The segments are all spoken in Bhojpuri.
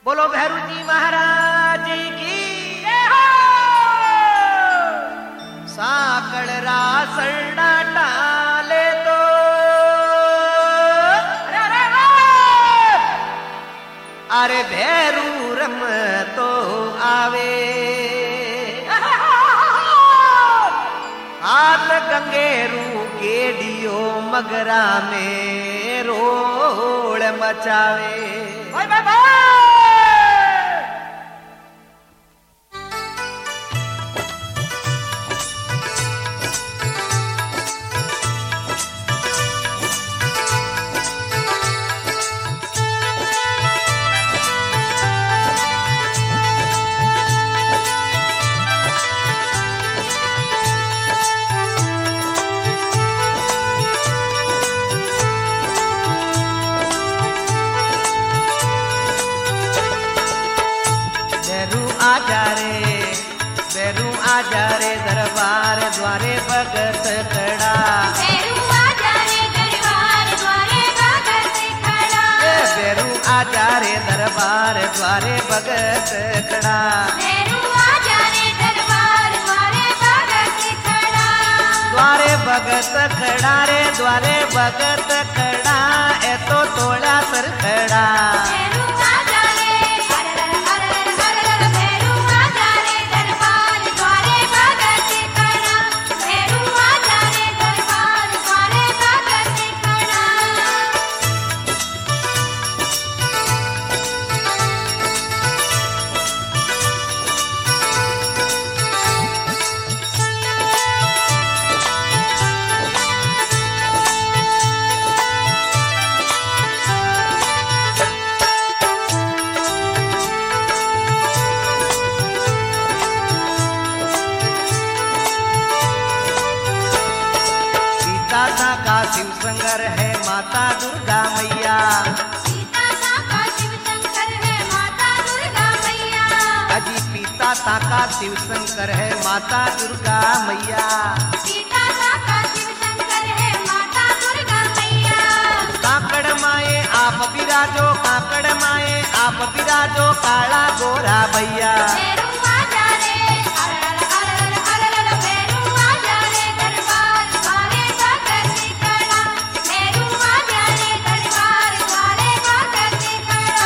बोलो भैरू जी महाराज की जय हो। साकड़ रासड़ा टाले तो अरे भैरू रम तो आवे हाथ गंगेरू गेडियो मगरा में रोड़ मचावे। भाई भाई भाई आजा रे दरबार द्वारे भगत खड़ा। बेरू आजा रे दरबार द्वारे भगत खड़ा। बेरू आजा रे दरबार द्वारे भगत खड़ा। बेरू आजा रे दरबार द्वारे भगत खड़ा। द्वारे भगत खड़ा रे द्वारे भगत खड़ा ए तो तोड़ा सर खड़ा। बेरू आजा रे बेरू आजा रे दरबार द्वारे भगत खड़ा। बेरू आजा रे दरबार द्वारे भगत खड़ा। सीता का शिव शंकर है माता दुर्गा मैया। सीता का शिव शंकर है माता दुर्गा मैया। अजी पिता का शिव शंकर है माता दुर्गा मैया। सीता का शिव शंकर है माता दुर्गा मैया। काकड़ माए आप बिराजो काकड़ माए आप बिराजो काला गोरा भैया। बेरू आजा रे बेरू आजा रे दरबार द्वारे भगत खड़ा। बेरू आजा रे दरबार द्वारे भगत खड़ा।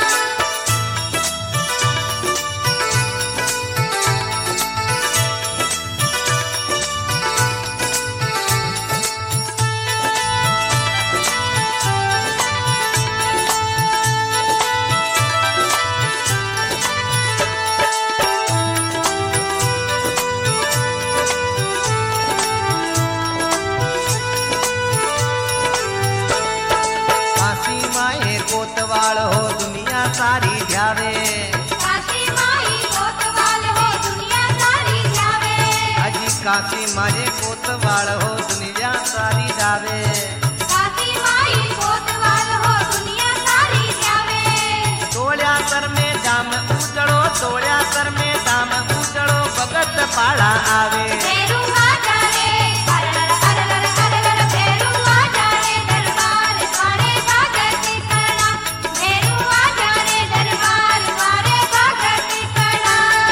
काशी माए कोतवाल हो दुनिया सारी ध्यावे। काशी माई कोतवाल हो दुनिया सारी जावे। अजी काशी माए कोतवाल हो दुनिया सारी जावे। काशी माई कोतवाल हो दुनिया सारी जावे। तोड़िया सर में दाम उजड़ो तोड़िया सर में दाम उजड़ो भगत पाड़ा आवे। बेरू आजा रे बेरू आजा रे दरबार द्वारे भगत खड़ा। बेरू आजा रे दरबार द्वारे भगत खड़ा।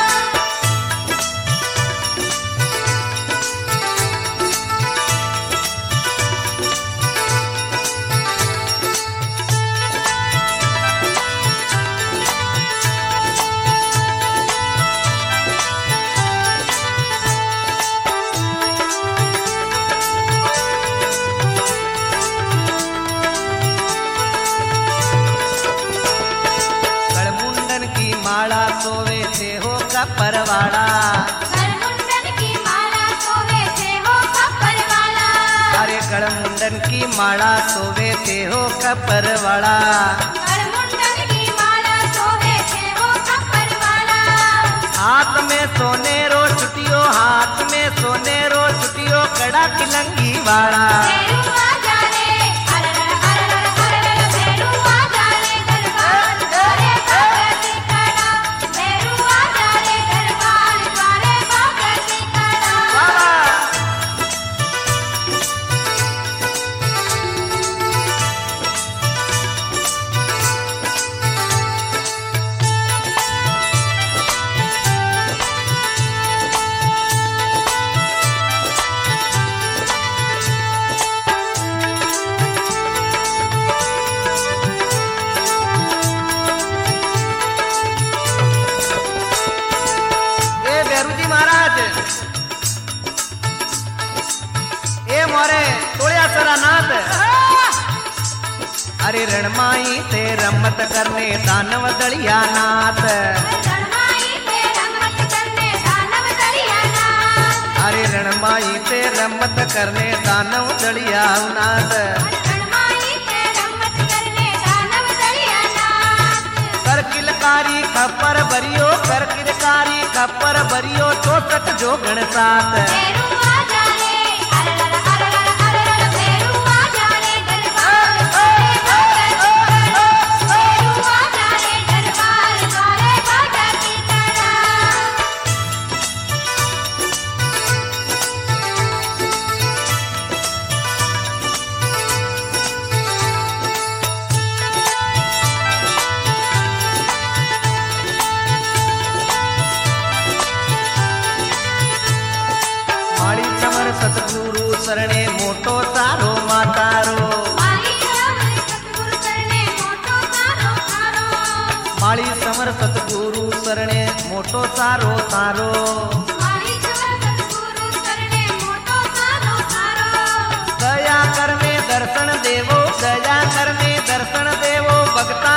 गड़मुंडन की माला सोवे थे हो कपरवाड़ा। गड़मुंडन की माला सोवे थे हो कपरवाला। अरे गड़मुंडन की माला सोवे थे हो कपरवाड़ा। गड़मुंडन की माला सोवे थे हो कपरवाला। हाथ में सोने रो छुटियो हाथ में सोने रो छुटियो कड़ा किलंगी वाला। बेरू आजा रे बेरू आजा रे दरबार द्वारे भगत खड़ा। बेरू आजा रे दरबार द्वारे भगत खड़ा। अरे रणमाई ते रमत करने दानव दलिया नाथ, रणमाई ते रमत करने दानव दलिया नाथ, अरे रणमाई ते रमत करने दानव दलिया नाथ। रणमाई ते रमत करने दानव दलिया नाथ। कर किलकारी खप्पर भरियो, कर किलकारी खप्पर भरियो, 64 जोगण साथ। भैरू आजा रे, अररर अररर अररर, भैरू आजा रे दरबार द्वारे भगत कड़ा, भैरू आजा रे दरबार द्वारे भगत कड़ा। माड़ी चमर सतगुरु शरणे मोटो सारो मातारो, माली समर सतगुरु शरणे मोटो सारो सारो, माड़ी समर सतगुरु शरणे मोटो सारो तारो। माली समर सतगुरु शरणे मोटो सारो सारो। दया कर में दर्शन देवो, दया कर में दर्शन देवो, भगता